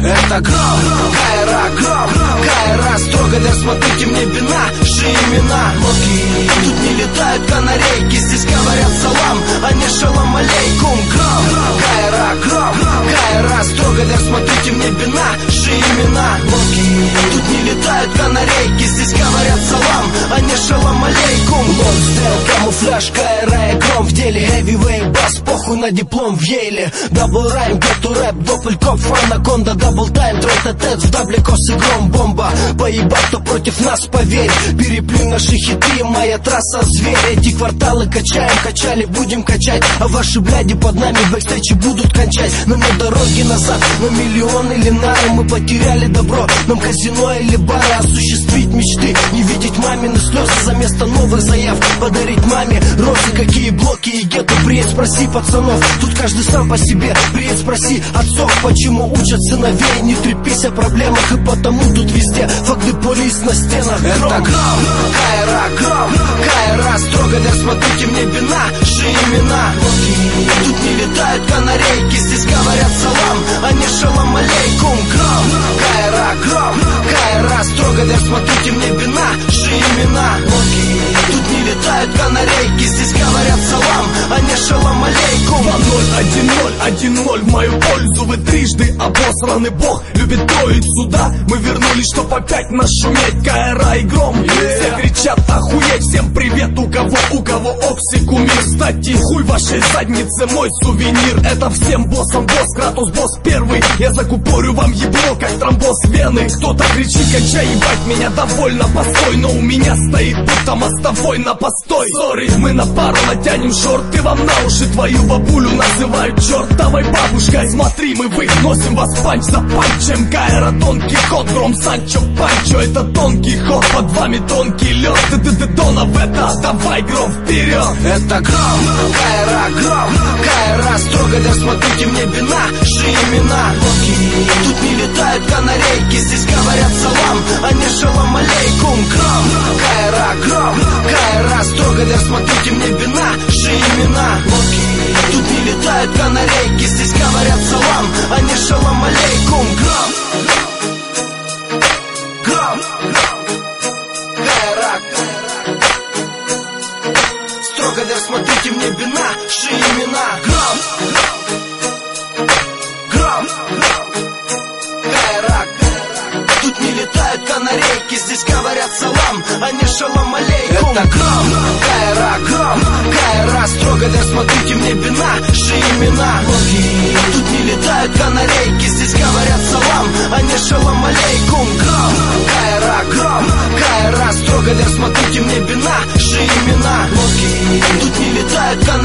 Это гром, Кайра, гром, Кайра, строго вверх, смотрите мне бина, имена. Лодки тут не летают канарейки, здесь говорят салам, а не шалам алейкум. Гром, Кайра, гром, Кайра, строго вверх, смотрите мне бина, имена. Лодки тут не летают канарейки, здесь говорят салам, а не шалам алейкум. Лонстейл, камуфляж, Кайра и гром в деле. Heavyweight бас, похуй на диплом в Ейле. Дабл райм, гетту рэп, доppelkopf, анаконда, дабл тайм, трет-а-тет, в дабле косы гром, бомба. Поебать, кто против нас, поверь. Переплюнь наши хиты, моя трасса зверь. Эти кварталы качаем, качали, будем качать. А ваши бляди под нами в бэкстейджи будут кончать. Нам нет дороги назад, на миллион или нары. Мы потеряли добро, нам казино или бары. Осуществить мечты, не видеть мамины слезы за место новых заяв. Подарить маме розы, какие блоки и гетто. Приедь, спроси пацанов, тут каждый сам по себе. Приедь, спроси отцов, почему учат сыновей. Не трепись о проблемах, и потому тут везде факты полис на стенах. Это гром, Кайра, гром, Кайра, строго вверх, смотрите мне бина, имена. Тут не летают канарейки, здесь говорят салам, а не шалам алейкум. Гром, Кайра, гром, Кайра, строго вверх, смотрите мне бина, имена. Тут не летают канарейки, здесь говорят салам, а не шалам алейкум. 2-0, 1-0, 1-0 в мою пользу. Вы трижды обосранный бог любит троить сюда. Мы вернулись, чтоб опять нашуметь. Кайра и гром, все кричат охуеть. Всем привет, у кого окси кумир. Кстати, хуй вашей заднице мой сувенир. Это всем боссам босс, Кратос босс первый. Я закупорю вам ебло, как тромбоз вены. Кто-то кричит, кончай ебать, меня довольно постой. Но у меня стоит будто мостовой на постой. Сори, мы на пару натянем шорты вам на уши. Твою бабулю называют чертовой бабушкой. Смотри, мы выносим вас панч за панчем. Кайра, тонкий ход, гром, Санчо, Панчо. Это тонкий ход, под вами тонкий лед. Донов, это давай, гром, вперед. Это гром, Кайра, гром, Кайра, строго вверх, смотрите мне бина, имена. Тут не летают канарейки, здесь говорят салам, а не шалам алейкум. Гром, Кайра, гром, Кайра, строго вверх, смотрите мне бина, имена. Тут не летают канарейки, здесь говорят салам, а не шалам алейкум. Гром, гром, Кайра, строго вверх, смотрите мне бина, имена. Гром, гром, Кайра, тут не летают канарейки, здесь говорят салам, а не шалам алейкум. Это гром, Кайра, гром, Кайра, строго вверх, смотрите мне бина, имена. Тут не летают канарейки, здесь говорят салам, а не шалам алейкум. Гром, Кайра, гром, Кайра, строго вверх, смотрите мне бина, имена. Тут не летают канарейки.